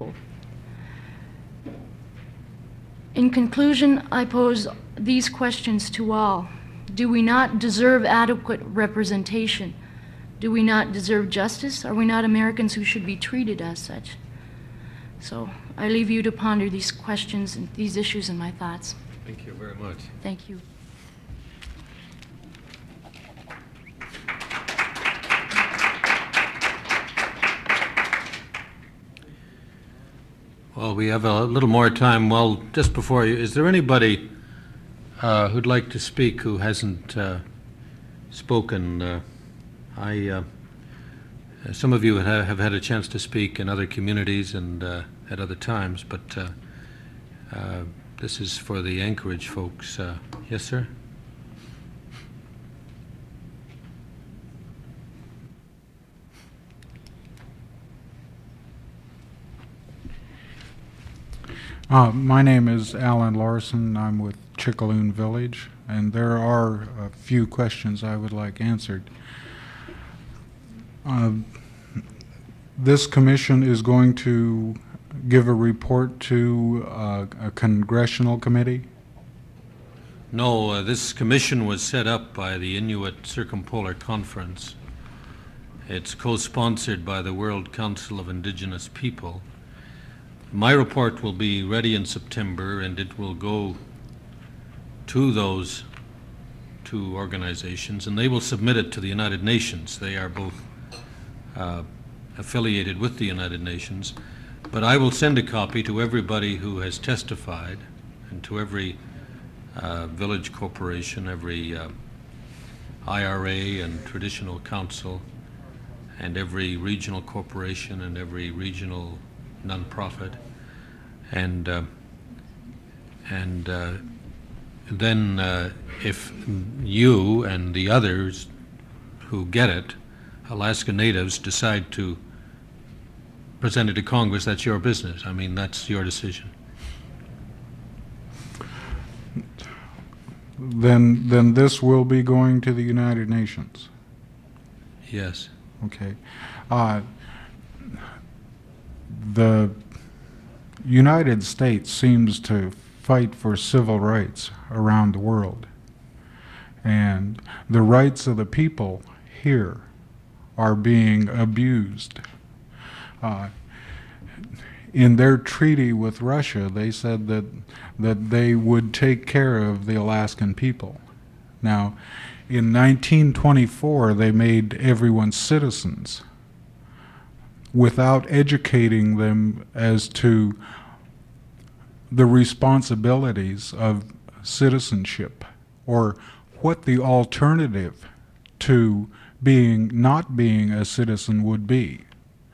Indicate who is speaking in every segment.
Speaker 1: people. In conclusion, I pose these questions to all. Do we not deserve adequate representation? Do we not deserve justice? Are we not Americans who should be treated as such? So I leave you to ponder these questions and these issues in my thoughts.
Speaker 2: Thank you very much.
Speaker 1: Thank you.
Speaker 2: Well, we have a little more time. Well, just before you, is there anybody who'd like to speak who hasn't spoken? Some of you have had a chance to speak in other communities and at other times, but this is for the Anchorage folks. Yes, sir?
Speaker 3: My name is Alan Larson. I'm with Chickaloon Village, and there are a few questions I would like answered. This commission is going to give a report to a congressional committee?
Speaker 2: No, this commission was set up by the Inuit Circumpolar Conference. It's co-sponsored by the World Council of Indigenous People. My report will be ready in September, and it will go to those two organizations, and they will submit it to the United Nations. They are both affiliated with the United Nations. But I will send a copy to everybody who has testified, and to every village corporation, every IRA and traditional council, and every regional corporation and every regional nonprofit, and then if you and the others who get it, Alaska Natives, decide to present it to Congress, that's your business. I mean, that's your decision.
Speaker 3: Then this will be going to the United Nations?
Speaker 2: Yes.
Speaker 3: Okay. The United States seems to fight for civil rights around the world, and the rights of the people here are being abused. In their treaty with Russia, they said that they would take care of the Alaskan people. Now, in 1924, they made everyone citizens without educating them as to the responsibilities of citizenship, or what the alternative to not being a citizen would be.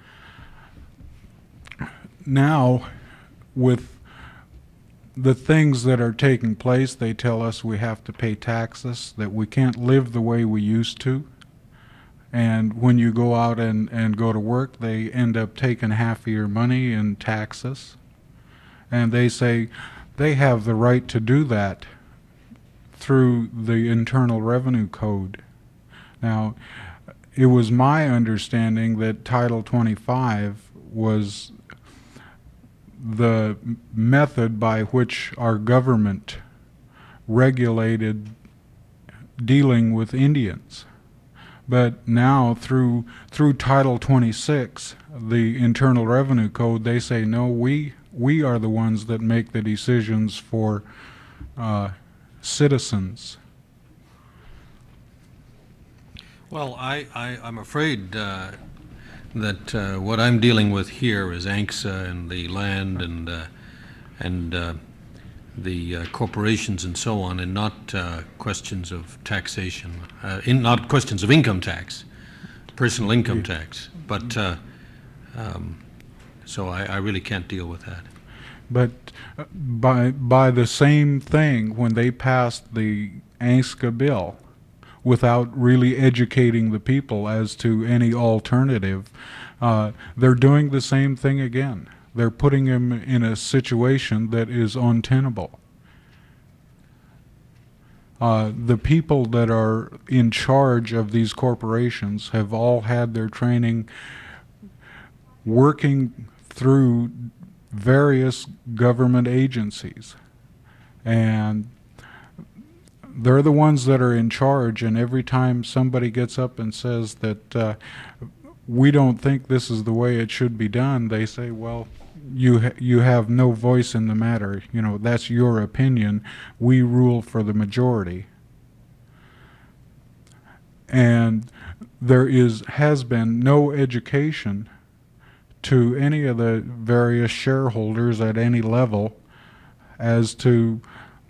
Speaker 3: Now, with the things that are taking place, they tell us we have to pay taxes, that we can't live the way we used to. And when you go out and go to work, they end up taking half of your money in taxes. And they say they have the right to do that through the Internal Revenue Code. Now, it was my understanding that Title 25 was the method by which our government regulated dealing with Indians. But now through Title 26, the Internal Revenue Code, they say, no, we are the ones that make the decisions for citizens.
Speaker 2: Well, I'm afraid that what I'm dealing with here is ANCSA and the land and the corporations and so on, and not questions of taxation, not questions of income tax, personal income tax. But so I really can't deal with that.
Speaker 3: But by the same thing, when they passed the ANCSA bill, without really educating the people as to any alternative, they're doing the same thing again. They're putting them in a situation that is untenable. The people that are in charge of these corporations have all had their training working through various government agencies. And they're the ones that are in charge, and every time somebody gets up and says that we don't think this is the way it should be done, they say, well, you have no voice in the matter. You know, that's your opinion. We rule for the majority. And there has been no education to any of the various shareholders at any level as to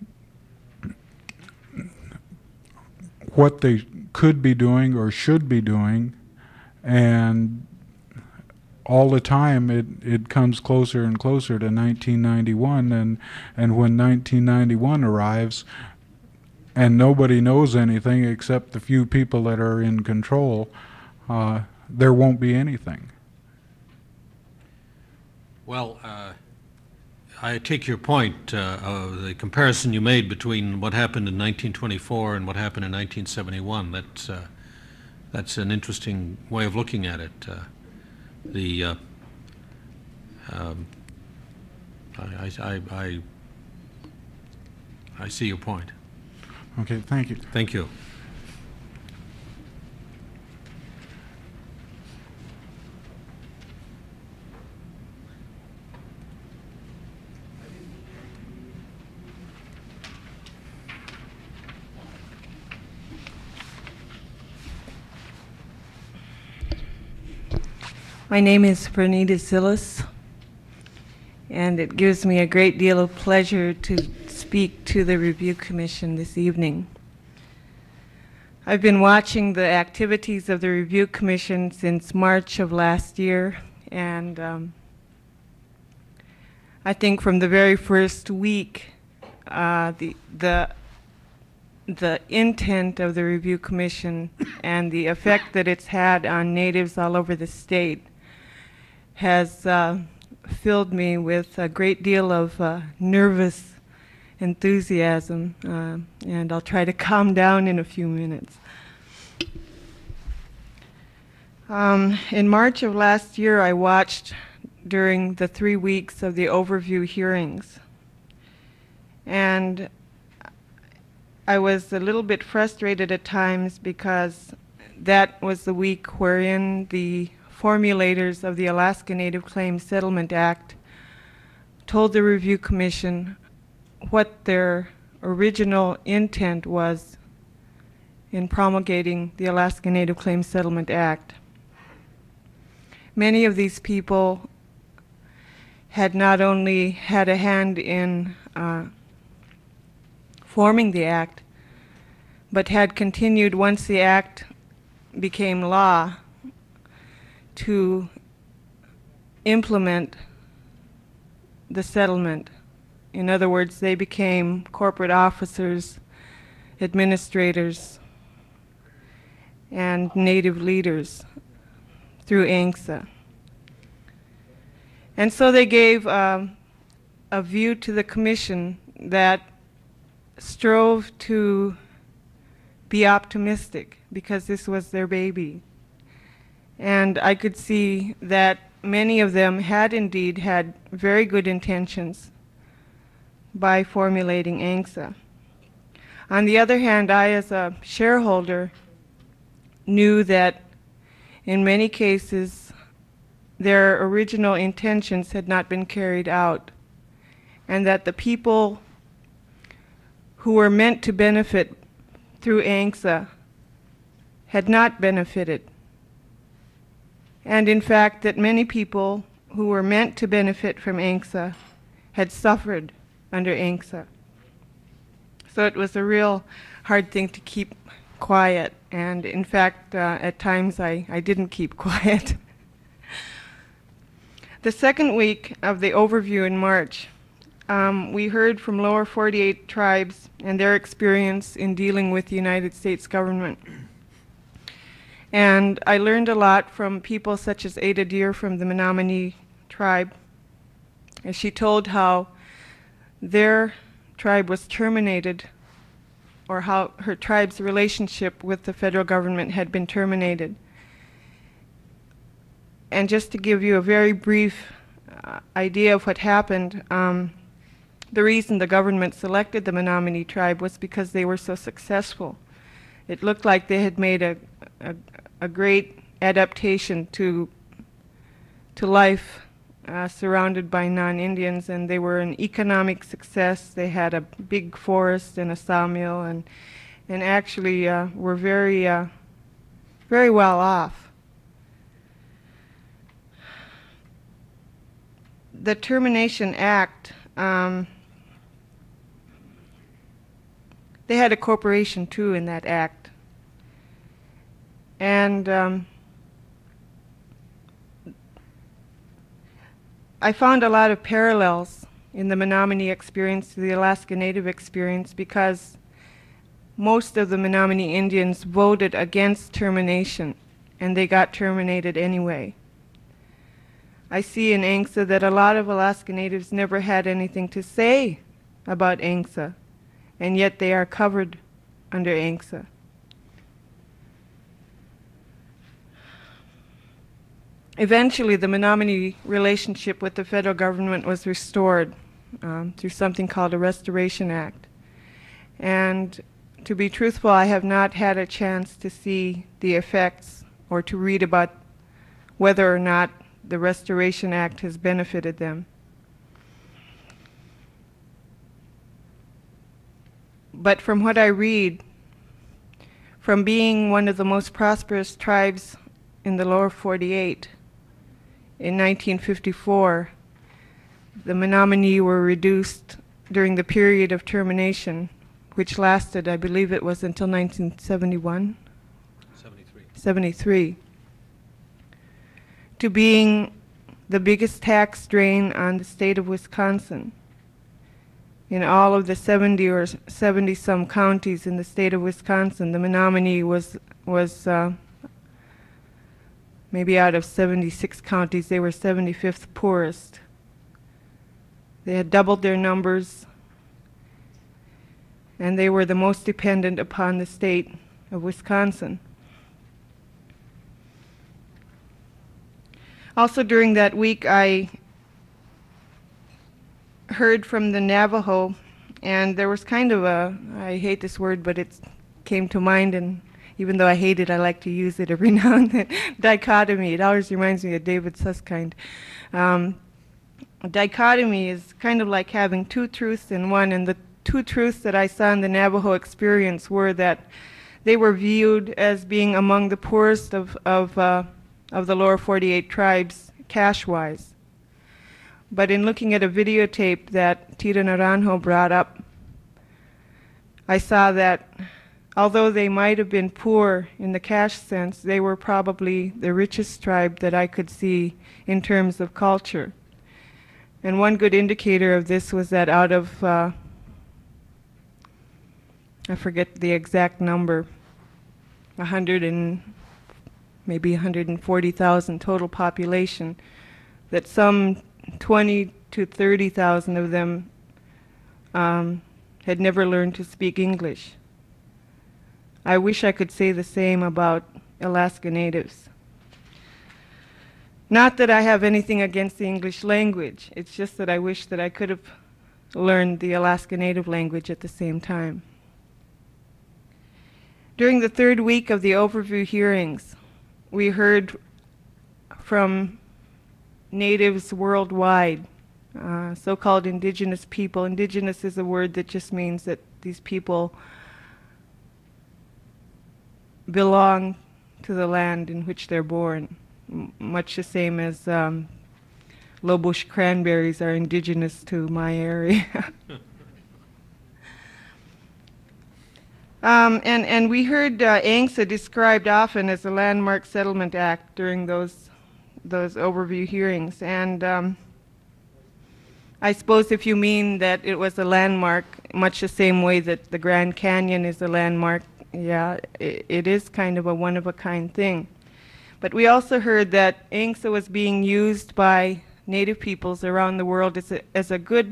Speaker 3: what they could be doing or should be doing, and all the time it comes closer and closer to 1991, and when 1991 arrives and nobody knows anything except the few people that are in control, there won't be anything.
Speaker 2: Well, I take your point of the comparison you made between what happened in 1924 and what happened in 1971. That's an interesting way of looking at it. I see your point.
Speaker 3: Okay, thank you.
Speaker 2: Thank you.
Speaker 4: My name is Bernita Zillis, and it gives me a great deal of pleasure to speak to the Review Commission this evening. I've been watching the activities of the Review Commission since March of last year, and I think from the very first week, the intent of the Review Commission and the effect that it's had on natives all over the state has filled me with a great deal of nervous enthusiasm, and I'll try to calm down in a few minutes. In March of last year, I watched during the 3 weeks of the overview hearings, and I was a little bit frustrated at times because that was the week wherein the formulators of the Alaska Native Claims Settlement Act told the Review Commission what their original intent was in promulgating the Alaska Native Claims Settlement Act. Many of these people had not only had a hand in forming the act, but had continued once the act became law to implement the settlement. In other words, they became corporate officers, administrators, and native leaders through ANCSA. And so they gave a view to the commission that strove to be optimistic because this was their baby. And I could see that many of them had indeed had very good intentions by formulating ANCSA. On the other hand, I as a shareholder knew that in many cases their original intentions had not been carried out, and that the people who were meant to benefit through ANCSA had not benefited. And in fact, that many people who were meant to benefit from ANCSA had suffered under ANCSA. So it was a real hard thing to keep quiet, and in fact, at times I didn't keep quiet. The second week of the overview in March, we heard from lower 48 tribes and their experience in dealing with the United States government. And I learned a lot from people such as Ada Deer from the Menominee tribe, as she told how their tribe was terminated, or how her tribe's relationship with the federal government had been terminated. And just to give you a very brief idea of what happened, the reason the government selected the Menominee tribe was because they were so successful. It looked like they had made a great adaptation to life surrounded by non-Indians, and they were an economic success. They had a big forest and a sawmill, and actually were very very well off. The Termination Act, they had a corporation too in that act. And I found a lot of parallels in the Menominee experience to the Alaska Native experience, because most of the Menominee Indians voted against termination, and they got terminated anyway. I see in ANCSA that a lot of Alaska Natives never had anything to say about ANCSA, and yet they are covered under ANCSA. Eventually, the Menominee relationship with the federal government was restored through something called a Restoration Act. And to be truthful, I have not had a chance to see the effects or to read about whether or not the Restoration Act has benefited them. But from what I read, from being one of the most prosperous tribes in the lower 48 in 1954, the Menominee were reduced during the period of termination, which lasted, I believe it was until 1971? 73. To being the biggest tax drain on the state of Wisconsin. In all of the 70 or 70 some counties in the state of Wisconsin, the Menominee was maybe out of 76 counties, they were 75th poorest. They had doubled their numbers, and they were the most dependent upon the state of Wisconsin. Also during that week, I heard from the Navajo, and there was kind of a, I hate this word, but it came to mind, and even though I hate it, I like to use it every now and then, dichotomy. It always reminds me of David Susskind. Dichotomy is kind of like having two truths in one, and the two truths that I saw in the Navajo experience were that they were viewed as being among the poorest of the lower 48 tribes, cash-wise. But in looking at a videotape that Tita Naranjo brought up, I saw that although they might have been poor in the cash sense, they were probably the richest tribe that I could see in terms of culture. And one good indicator of this was that out of, I forget the exact number, 100 and maybe 140,000 total population, that some 20 to 30,000 of them had never learned to speak English. I wish I could say the same about Alaska Natives. Not that I have anything against the English language, it's just that I wish that I could have learned the Alaska Native language at the same time. During the third week of the overview hearings, we heard from natives worldwide, so-called indigenous people. Indigenous is a word that just means that these people belong to the land in which they're born, much the same as low bush cranberries are indigenous to my area. And we heard ANCSA described often as a landmark settlement act during those overview hearings. And I suppose if you mean that it was a landmark, much the same way that the Grand Canyon is a landmark, yeah, it is kind of a one-of-a-kind thing. But we also heard that ANCSA was being used by Native peoples around the world as a good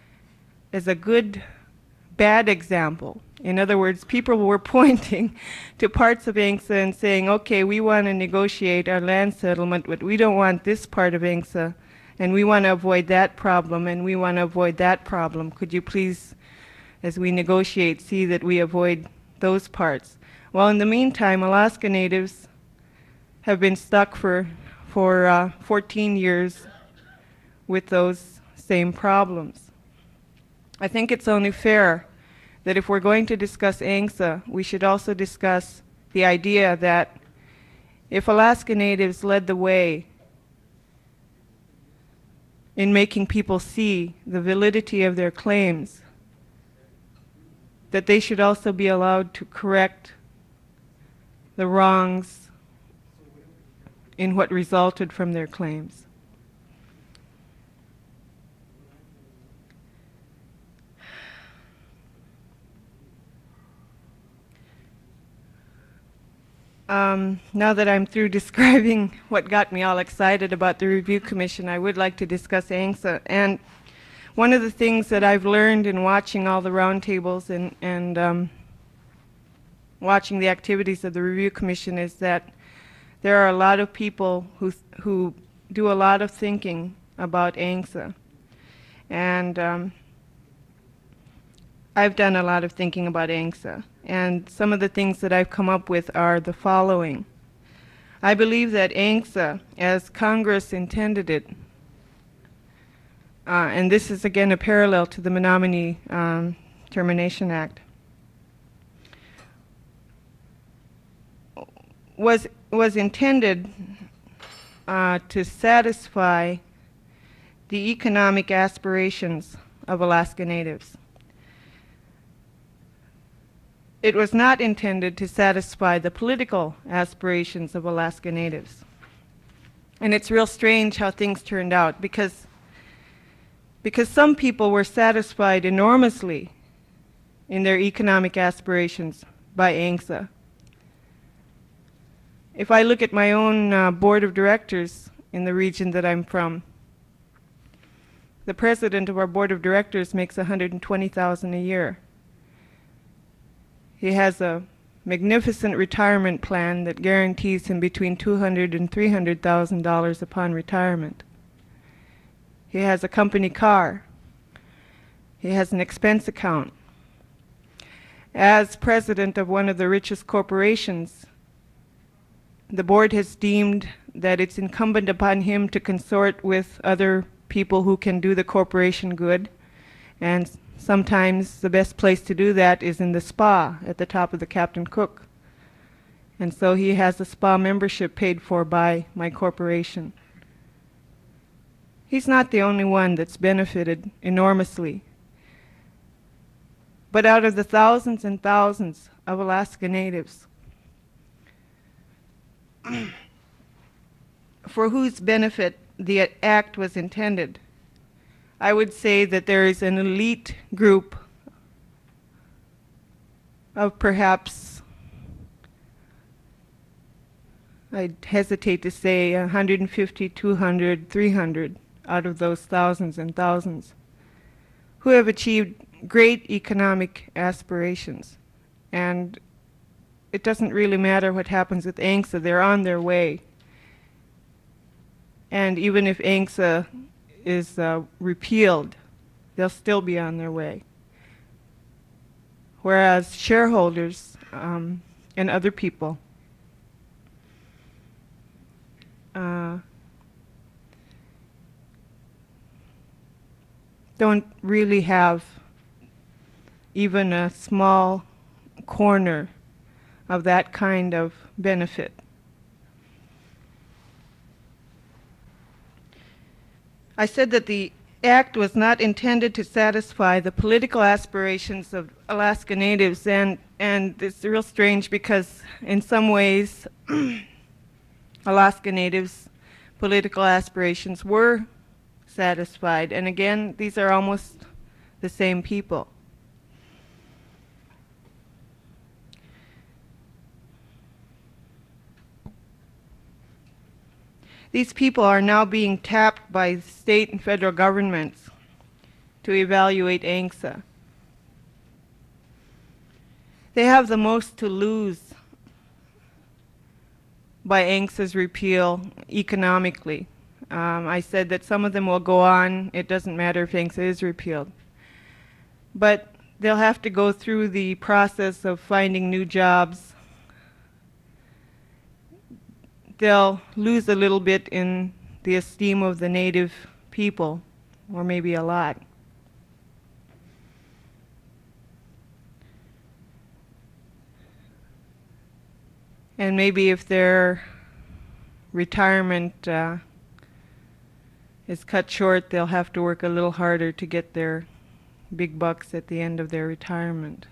Speaker 4: bad example. In other words, people were pointing to parts of ANCSA and saying, okay, we want to negotiate our land settlement, but we don't want this part of ANCSA And we want to avoid that problem, and we want to avoid that problem. Could you please, as we negotiate, see that we avoid those parts? Well, in the meantime, Alaska Natives have been stuck for 14 years with those same problems. I think it's only fair that if we're going to discuss ANCSA, we should also discuss the idea that if Alaska Natives led the way in making people see the validity of their claims, that they should also be allowed to correct the wrongs in what resulted from their claims. Now that I'm through describing what got me all excited about the Review Commission, I would like to discuss ANCSA. And one of the things that I've learned in watching all the roundtables and watching the activities of the Review Commission is that there are a lot of people who do a lot of thinking about ANCSA. And I've done a lot of thinking about ANCSA. And some of the things that I've come up with are the following. I believe that ANCSA, as Congress intended it, and this is again a parallel to the Menominee Termination Act, was intended to satisfy the economic aspirations of Alaska Natives. It was not intended to satisfy the political aspirations of Alaska Natives. And it's real strange how things turned out, because some people were satisfied enormously in their economic aspirations by ANCSA. If I look at my own board of directors in the region that I'm from, the president of our board of directors makes $120,000 a year. He has a magnificent retirement plan that guarantees him between $200,000 and $300,000 upon retirement. He has a company car. He has an expense account. As president of one of the richest corporations, the board has deemed that it's incumbent upon him to consort with other people who can do the corporation good, and sometimes the best place to do that is in the spa at the top of the Captain Cook. And so he has a spa membership paid for by my corporation. He's not the only one that's benefited enormously. But out of the thousands and thousands of Alaska Natives for whose benefit the act was intended, I would say that there is an elite group of perhaps, I'd hesitate to say 150, 200, 300 out of those thousands and thousands who have achieved great economic aspirations. And it doesn't really matter what happens with ANCSA, they're on their way. And even if ANCSA is repealed, they'll still be on their way. Whereas shareholders and other people don't really have even a small corner of that kind of benefit. I said that the act was not intended to satisfy the political aspirations of Alaska Natives, and it's real strange because in some ways Alaska Natives' political aspirations were satisfied, and again, these are almost the same people. These people are now being tapped by state and federal governments to evaluate ANCSA. They have the most to lose by ANCSA's repeal economically. I said that some of them will go on. It doesn't matter if ANCSA is repealed. But they'll have to go through the process of finding new jobs. They'll lose a little bit in the esteem of the native people, or maybe a lot. And maybe if their retirement is cut short, they'll have to work a little harder to get their big bucks at the end of their retirement.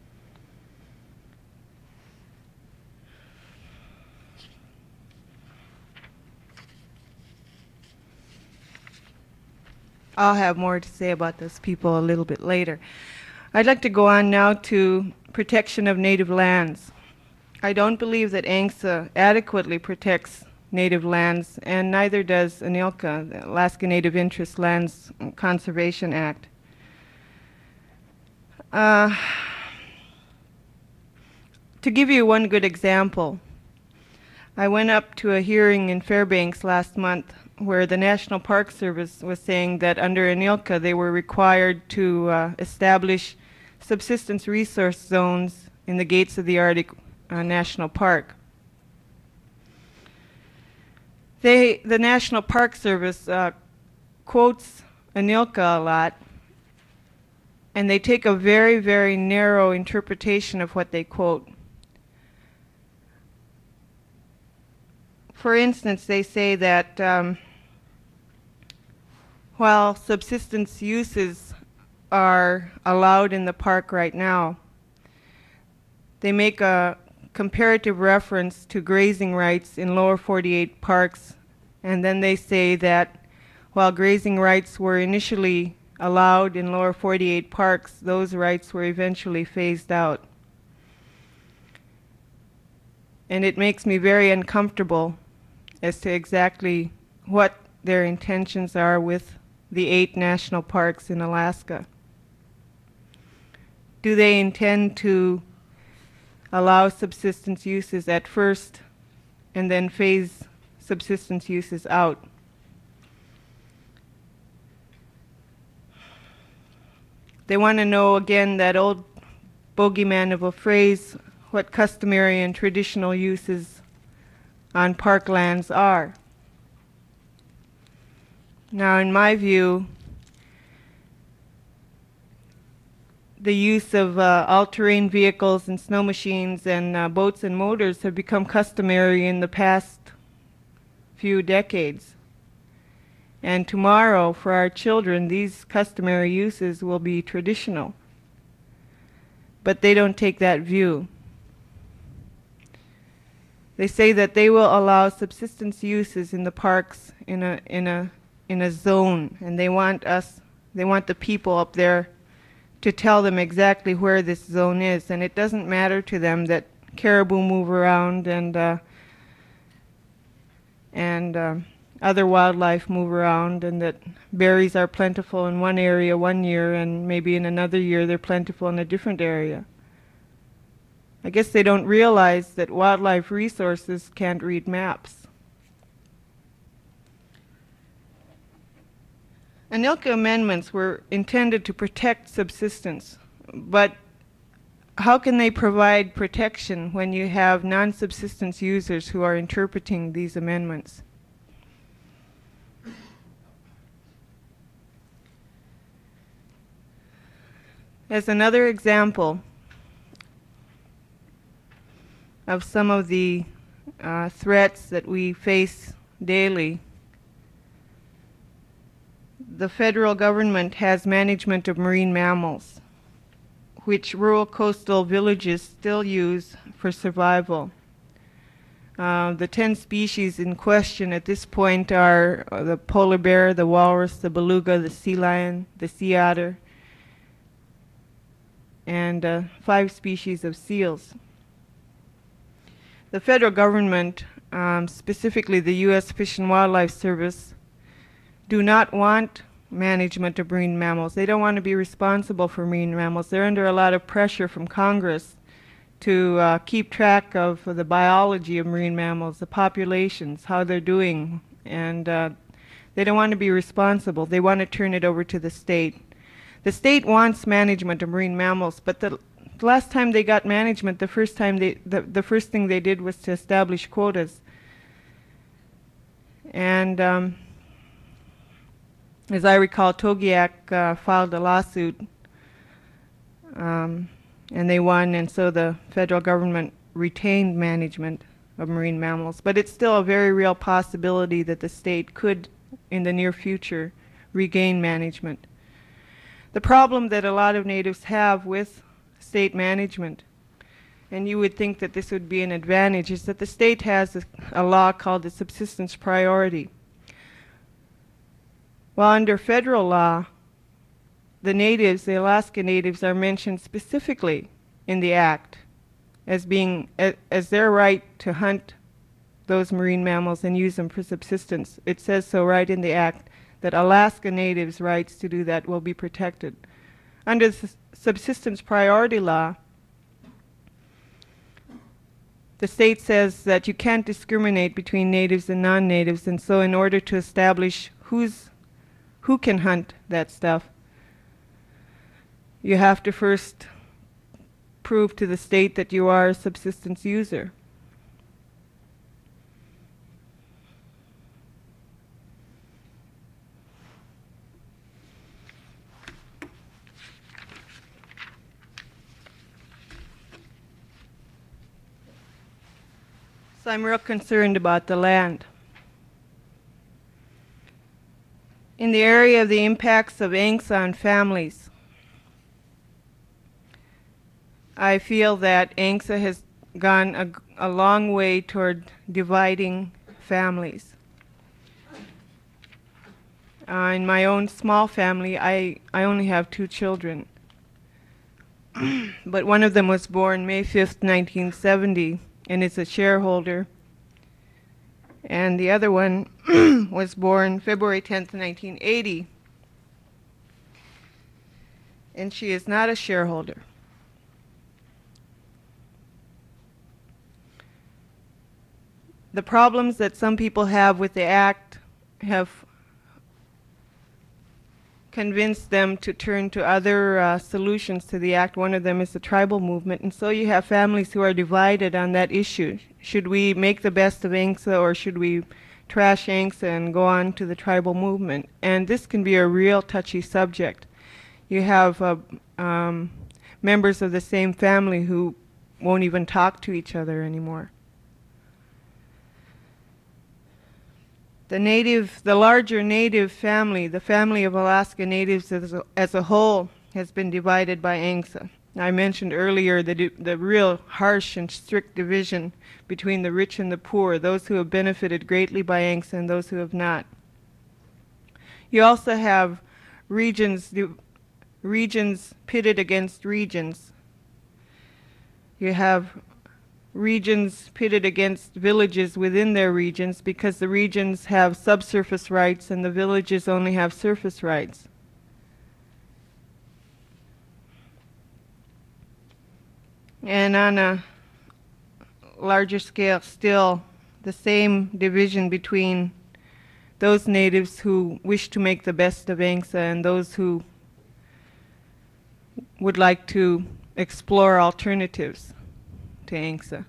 Speaker 4: I'll have more to say about those people a little bit later. I'd like to go on now to protection of native lands. I don't believe that ANCSA adequately protects native lands, and neither does ANILCA, the Alaska Native Interest Lands Conservation Act. To give you one good example, I went up to a hearing in Fairbanks last month where the National Park Service was saying that under ANILCA they were required to establish subsistence resource zones in the gates of the Arctic National Park. The National Park Service quotes ANILCA a lot, and they take a very, very narrow interpretation of what they quote. For instance, they say that while subsistence uses are allowed in the park right now, they make a comparative reference to grazing rights in lower 48 parks, and then they say that while grazing rights were initially allowed in lower 48 parks, those rights were eventually phased out. And it makes me very uncomfortable as to exactly what their intentions are with the 8 national parks in Alaska. Do they intend to allow subsistence uses at first and then phase subsistence uses out? They want to know, again, that old bogeyman of a phrase, what customary and traditional uses on parklands are. Now, in my view, the use of all-terrain vehicles and snow machines and boats and motors have become customary in the past few decades. And tomorrow, for our children, these customary uses will be traditional. But they don't take that view. They say that they will allow subsistence uses in the parks in a zone, and they want the people up there to tell them exactly where this zone is, and it doesn't matter to them that caribou move around and other wildlife move around, and that berries are plentiful in one area one year and maybe in another year they're plentiful in a different area. I guess they don't realize that wildlife resources can't read maps. ANILCA amendments were intended to protect subsistence, but how can they provide protection when you have non-subsistence users who are interpreting these amendments? As another example of some of the threats that we face daily, the federal government has management of marine mammals, which rural coastal villages still use for survival. The 10 species in question at this point are the polar bear, the walrus, the beluga, the sea lion, the sea otter, and 5 species of seals. The federal government, specifically the U.S. Fish and Wildlife Service, do not want management of marine mammals. They don't want to be responsible for marine mammals. They're under a lot of pressure from Congress to keep track of the biology of marine mammals, the populations, how they're doing, and They don't want to be responsible. They want to turn it over to the state. The state wants management of marine mammals, but the last time they got management, the first thing they did was to establish quotas. And as I recall, Togiak filed a lawsuit, and they won, and so the federal government retained management of marine mammals. But it's still a very real possibility that the state could, in the near future, regain management. The problem that a lot of natives have with state management, and you would think that this would be an advantage, is that the state has a law called the subsistence priority. Well, under federal law, the natives, the Alaska Natives, are mentioned specifically in the Act as being, as their right to hunt those marine mammals and use them for subsistence. It says so right in the Act that Alaska Natives' rights to do that will be protected. Under the subsistence priority law, the state says that you can't discriminate between natives and non-natives, and so in order to establish who can hunt that stuff, you have to first prove to the state that you are a subsistence user. So I'm real concerned about the land. In the area of the impacts of ANCSA on families, I feel that ANCSA has gone a long way toward dividing families. In my own small family, I only have 2 children. But one of them was born May 5th, 1970, and is a shareholder. And the other one was born February 10th, 1980, and she is not a shareholder. The problems that some people have with the Act have convinced them to turn to other solutions to the Act. One of them is the tribal movement, and so you have families who are divided on that issue. Should we make the best of ANCSA, or should we trash ANCSA and go on to the tribal movement? And this can be a real touchy subject. You have members of the same family who won't even talk to each other anymore. The larger native family, the family of Alaska Natives as a whole, has been divided by ANCSA. I mentioned earlier the real harsh and strict division between the rich and the poor, those who have benefited greatly by ANCSA and those who have not. You also have regions pitted against regions. You have regions pitted against villages within their regions because the regions have subsurface rights and the villages only have surface rights. And on a larger scale still, the same division between those natives who wish to make the best of ANCSA and those who would like to explore alternatives to ANCSA.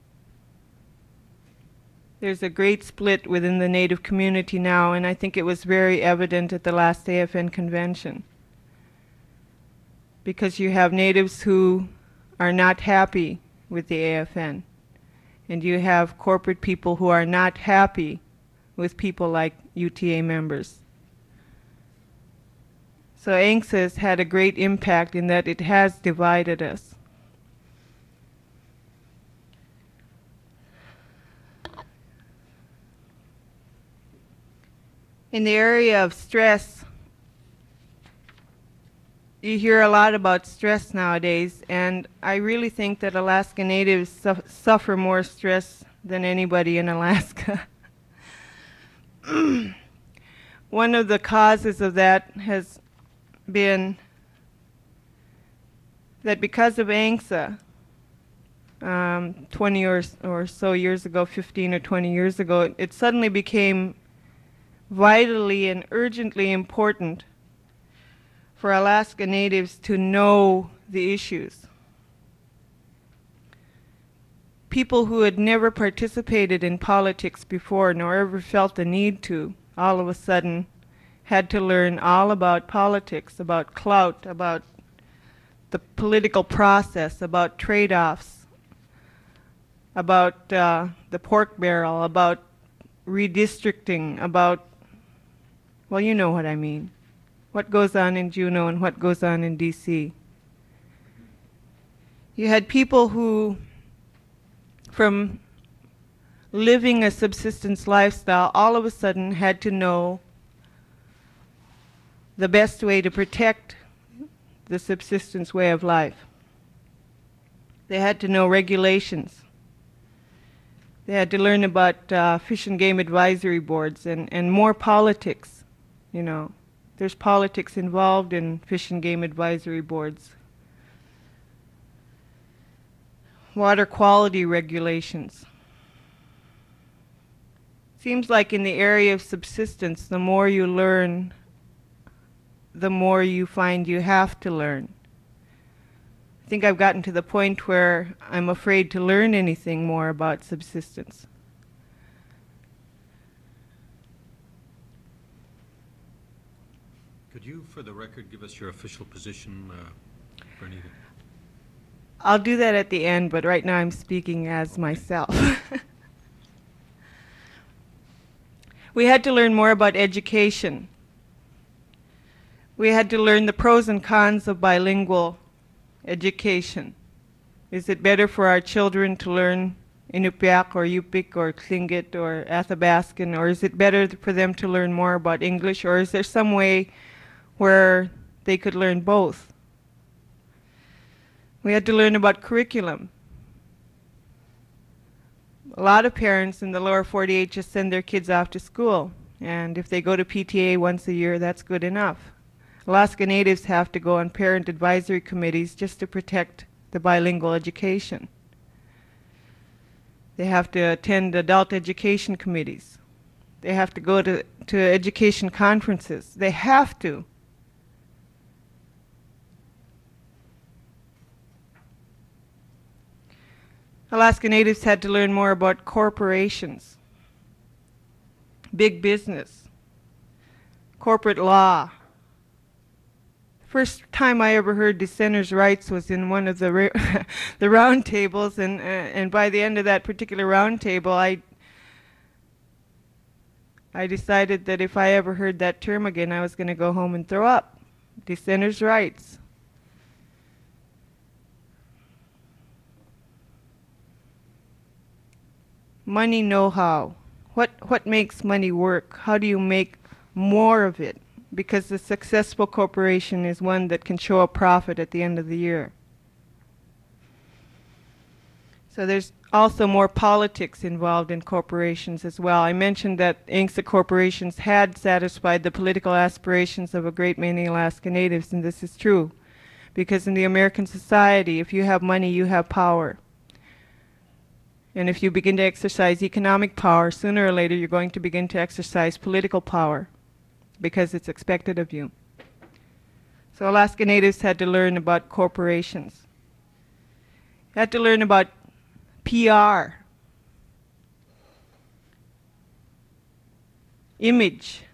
Speaker 4: There's a great split within the Native community now, and I think it was very evident at the last AFN convention. Because you have natives who are not happy with the AFN, and you have corporate people who are not happy with people like UTA members. So ANCSA has had a great impact in that it has divided us. In the area of stress, you hear a lot about stress nowadays, and I really think that Alaska Natives suffer more stress than anybody in Alaska. One of the causes of that has been that because of ANCSA, 20 or so years ago, 15 or 20 years ago, it suddenly became vitally and urgently important for Alaska Natives to know the issues. People who had never participated in politics before nor ever felt the need to, all of a sudden had to learn all about politics, about clout, about the political process, about trade-offs, about the pork barrel, about redistricting, about, well, you know what I mean. What goes on in Juneau and what goes on in D.C. You had people who, from living a subsistence lifestyle, all of a sudden had to know the best way to protect the subsistence way of life. They had to know regulations. They had to learn about fish and game advisory boards and more politics, you know. There's politics involved in fish and game advisory boards. Water quality regulations. Seems like in the area of subsistence, the more you learn, the more you find you have to learn. I think I've gotten to the point where I'm afraid to learn anything more about subsistence.
Speaker 2: Could you, for the record, give us your official position, Bernita?
Speaker 4: I'll do that at the end, but right now I'm speaking as myself. We had to learn more about education. We had to learn the pros and cons of bilingual education. Is it better for our children to learn Inupiaq or Yupik or Tlingit or Athabaskan, or is it better for them to learn more about English, or is there some way where they could learn both? We had to learn about curriculum. A lot of parents in the lower 48 just send their kids off to school, and if they go to PTA once a year, that's good enough. Alaska Natives have to go on parent advisory committees just to protect the bilingual education. They have to attend adult education committees. They have to go to education conferences. They have to. Alaska Natives had to learn more about corporations, big business, corporate law. First time I ever heard dissenters' rights was in one of the the round tables, and by the end of that particular round table, I decided that if I ever heard that term again, I was going to go home and throw up. Dissenters' rights. Money know-how. What makes money work? How do you make more of it? Because a successful corporation is one that can show a profit at the end of the year. So there's also more politics involved in corporations as well. I mentioned that ANCSA corporations had satisfied the political aspirations of a great many Alaska Natives, and this is true. Because in the American society, if you have money, you have power. And if you begin to exercise economic power, sooner or later you're going to begin to exercise political power, because it's expected of you. So Alaska Natives had to learn about corporations. Had to learn about PR, image.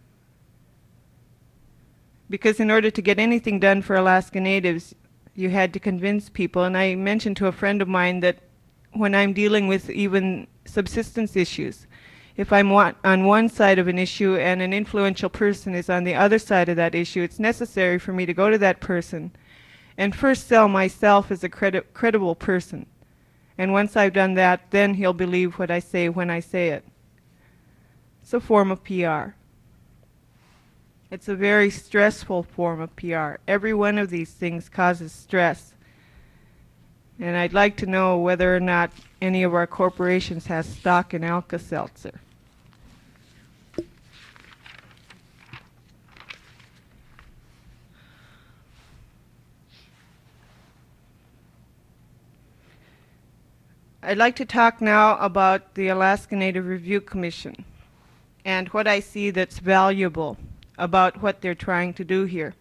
Speaker 4: Because in order to get anything done for Alaska Natives, you had to convince people. And I mentioned to a friend of mine that when I'm dealing with even subsistence issues, if I'm on one side of an issue and an influential person is on the other side of that issue, it's necessary for me to go to that person and first sell myself as a credible person. And once I've done that, then he'll believe what I say when I say it. It's a form of PR. It's a very stressful form of PR. Every one of these things causes stress. And I'd like to know whether or not any of our corporations has stock in Alka-Seltzer. I'd like to talk now about the Alaska Native Review Commission. and what I see that's valuable about what they're trying to do here.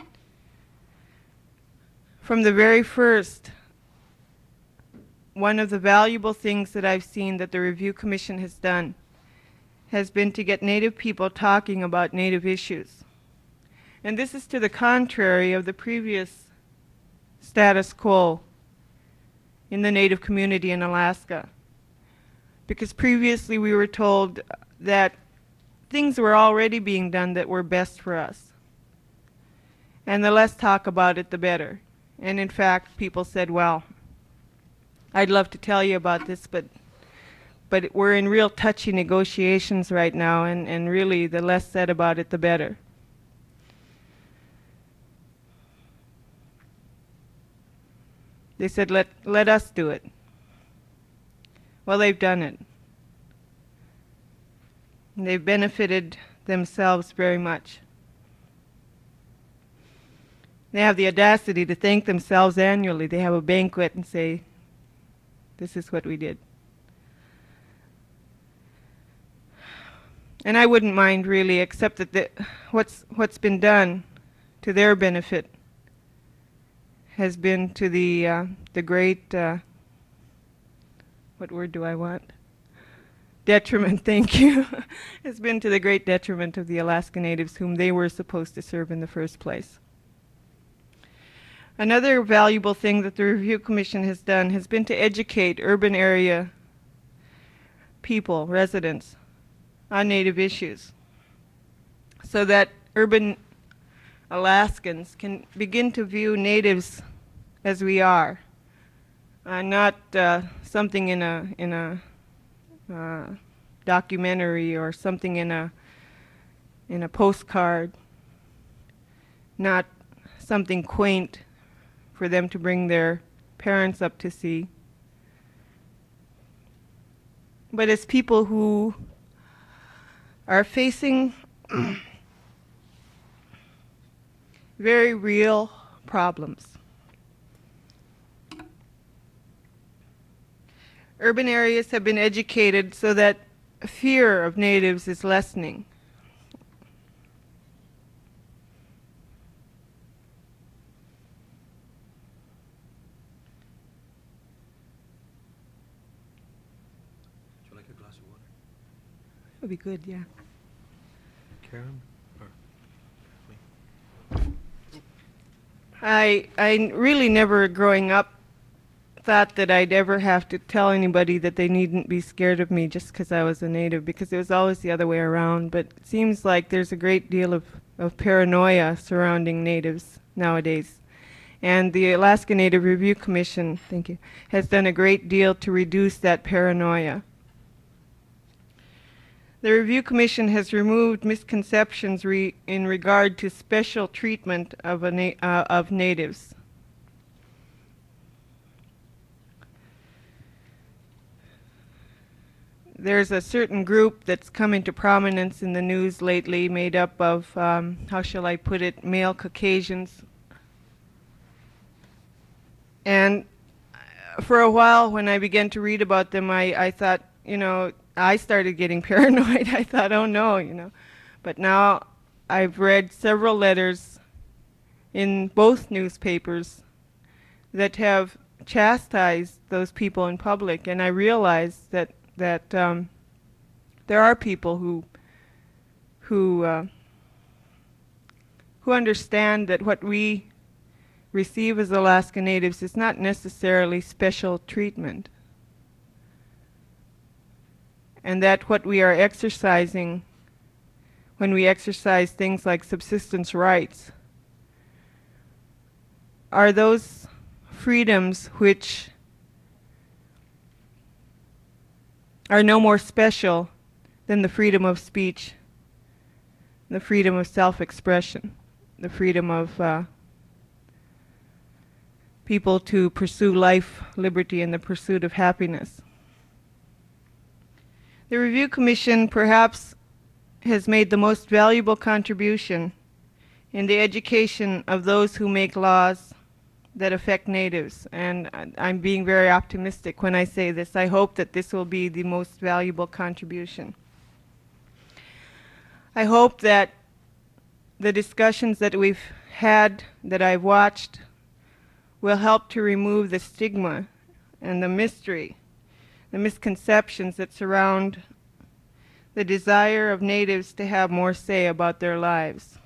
Speaker 4: From the very first, one of the valuable things that I've seen that the Review Commission has done has been to get Native people talking about Native issues. And this is to the contrary of the previous status quo in the Native community in Alaska. Because previously we were told that things were already being done that were best for us. And the less talk about it, the better. And in fact, people said, well, I'd love to tell you about this, but we're in real touchy negotiations right now, and really the less said about it, the better. They said, let us do it. Well, they've done it. And they've benefited themselves very much. They have the audacity to thank themselves annually. They have a banquet and say, this is what we did. And I wouldn't mind really, except that what's been done to their benefit has been to the great, what word do I want? Detriment, thank you. Has been to the great detriment of the Alaska Natives whom they were supposed to serve in the first place. Another valuable thing that the Review Commission has done has been to educate urban area people, residents, on Native issues, so that urban Alaskans can begin to view Natives as we are, not something in a documentary or something in a postcard, not something quaint for them to bring their parents up to see, but as people who are facing very real problems. Urban areas have been educated so that fear of Natives is lessening.
Speaker 2: Would you like a glass of water?
Speaker 4: That would be good, yeah.
Speaker 2: Karen?
Speaker 4: I really never growing up thought that I'd ever have to tell anybody that they needn't be scared of me just because I was a Native, because it was always the other way around. But it seems like there's a great deal of paranoia surrounding Natives nowadays. And the Alaska Native Review Commission, thank you, has done a great deal to reduce that paranoia. The Review Commission has removed misconceptions in regard to special treatment of Natives. There's a certain group that's come into prominence in the news lately, made up of, how shall I put it, male Caucasians. And for a while, when I began to read about them, I thought, you know, I started getting paranoid. I thought, oh no, you know. But now I've read several letters in both newspapers that have chastised those people in public, and I realized that there are people who understand that what we receive as Alaska Natives is not necessarily special treatment, and that what we are exercising when we exercise things like subsistence rights are those freedoms which are no more special than the freedom of speech, the freedom of self-expression, the freedom of people to pursue life, liberty, and the pursuit of happiness. The Review Commission perhaps has made the most valuable contribution in the education of those who make laws that affect Natives, and I'm being very optimistic when I say this. I hope that this will be the most valuable contribution. I hope that the discussions that we've had, that I've watched, will help to remove the stigma and the mystery, the misconceptions that surround the desire of natives to have more say about their lives.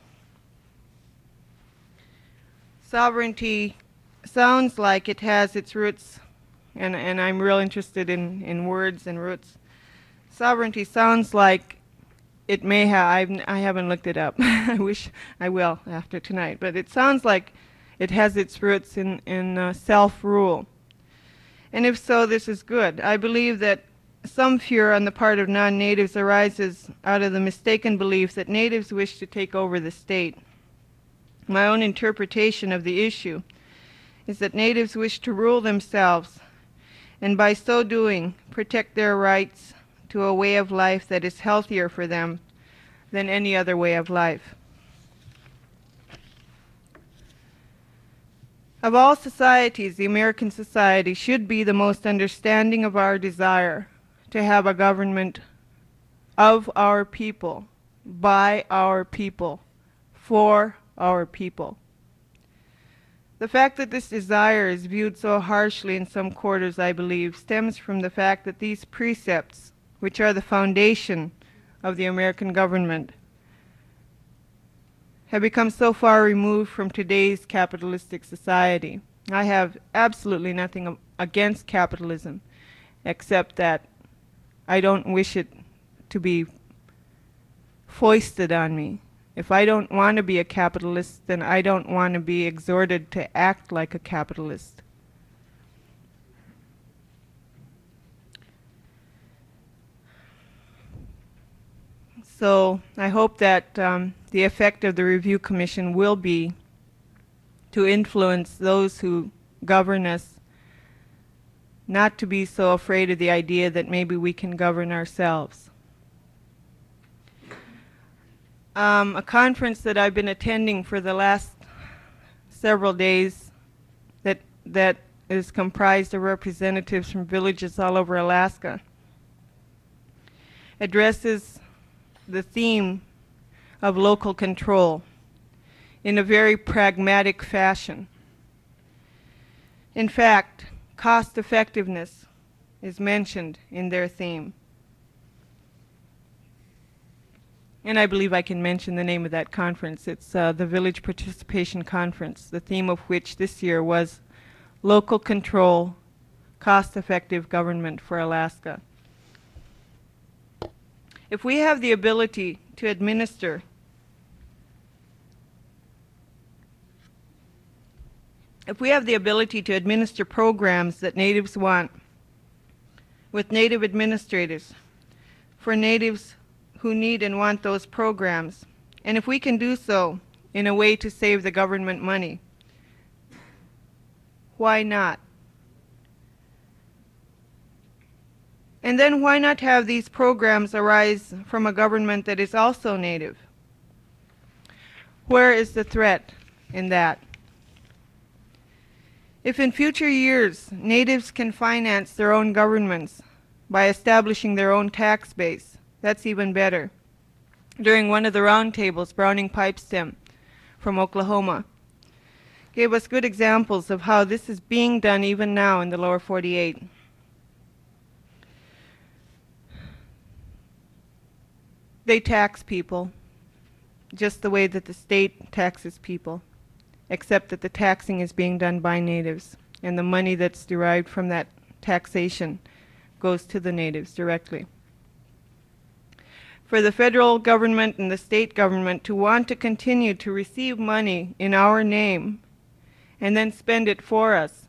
Speaker 4: Sovereignty sounds like it has its roots, and I'm real interested in words and roots. Sovereignty sounds like it may have, I haven't looked it up. I wish I will after tonight, but it sounds like it has its roots in self-rule. And if so, this is good. I believe that some fear on the part of non-natives arises out of the mistaken belief that natives wish to take over the state. My own interpretation of the issue is that natives wish to rule themselves, and by so doing, protect their rights to a way of life that is healthier for them than any other way of life. Of all societies, the American society should be the most understanding of our desire to have a government of our people, by our people, for our people. The fact that this desire is viewed so harshly in some quarters, I believe, stems from the fact that these precepts, which are the foundation of the American government, have become so far removed from today's capitalistic society. I have absolutely nothing against capitalism, except that I don't wish it to be foisted on me. If I don't want to be a capitalist, then I don't want to be exhorted to act like a capitalist. So I hope that the effect of the Review Commission will be to influence those who govern us not to be so afraid of the idea that maybe we can govern ourselves. A conference that I've been attending for the last several days that is comprised of representatives from villages all over Alaska addresses the theme of local control in a very pragmatic fashion. In fact, cost effectiveness is mentioned in their theme. And I believe I can mention the name of that conference. It's the Village Participation Conference, the theme of which this year was Local Control, Cost-Effective Government for Alaska. If we have the ability to administer programs that natives want with native administrators for natives who need and want those programs, and if we can do so in a way to save the government money, why not? And then why not have these programs arise from a government that is also native? Where is the threat in that? If in future years natives can finance their own governments by establishing their own tax base, that's even better. During one of the roundtables, Browning Pipestem from Oklahoma gave us good examples of how this is being done even now in the lower 48. They tax people just the way that the state taxes people, except that the taxing is being done by natives, and the money that's derived from that taxation goes to the natives directly. For the federal government and the state government to want to continue to receive money in our name and then spend it for us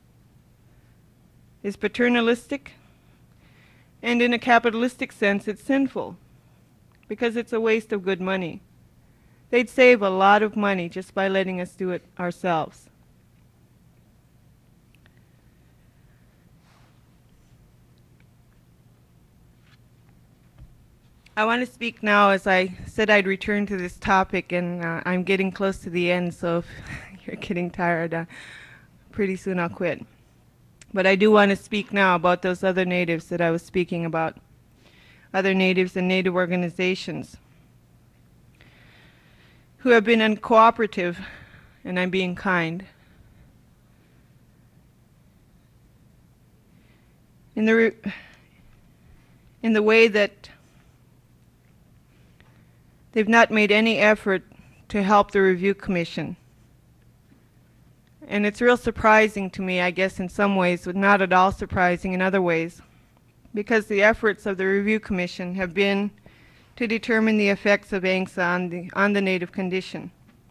Speaker 4: is paternalistic, and in a capitalistic sense it's sinful, because it's a waste of good money. They'd save a lot of money just by letting us do it ourselves. I want to speak now, as I said I'd return to this topic, and I'm getting close to the end, so if you're getting tired, pretty soon I'll quit. But I do want to speak now about those other natives that I was speaking about, other natives and native organizations. who have been uncooperative, and I'm being kind, in the way that they've not made any effort to help the Review Commission. And it's real surprising to me, I guess, in some ways, but not at all surprising in other ways, because the efforts of the Review Commission have been to determine the effects of ANCSA on the Native condition.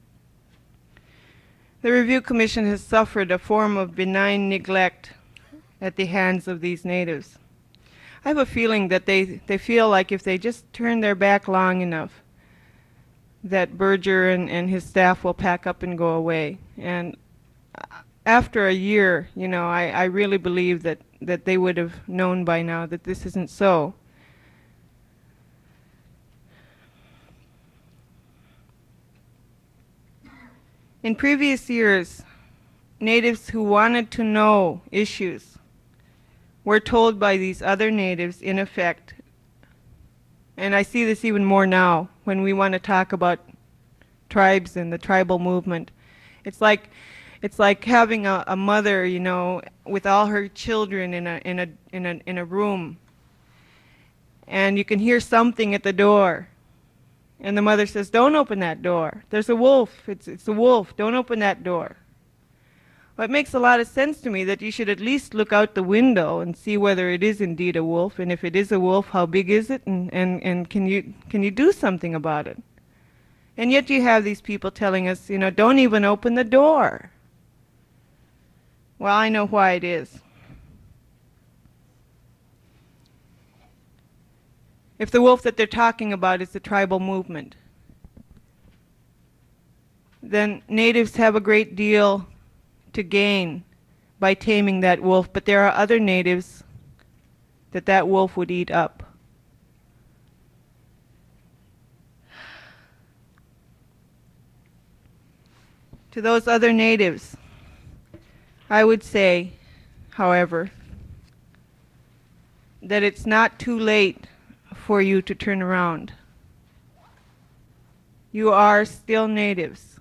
Speaker 4: The Review Commission has suffered a form of benign neglect at the hands of these natives. I have a feeling that they feel like if they just turn their back long enough, that Berger and his staff will pack up and go away. And after a year, you know, I really believe that they would have known by now that this isn't so. In previous years, natives who wanted to know issues were told by these other natives, in effect, and I see this even more now when we want to talk about tribes and the tribal movement. It's like having a mother, you know, with all her children in a room, and you can hear something at the door, and the mother says, "Don't open that door. There's a wolf. It's a wolf. Don't open that door." Well, it makes a lot of sense to me that you should at least look out the window and see whether it is indeed a wolf, and if it is a wolf, how big is it, and can you do something about it? And yet you have these people telling us, you know, don't even open the door. Well, I know why it is. If the wolf that they're talking about is the tribal movement, then natives have a great deal to gain by taming that wolf, but there are other natives that wolf would eat up. To those other natives, I would say, however, that it's not too late for you to turn around. You are still natives.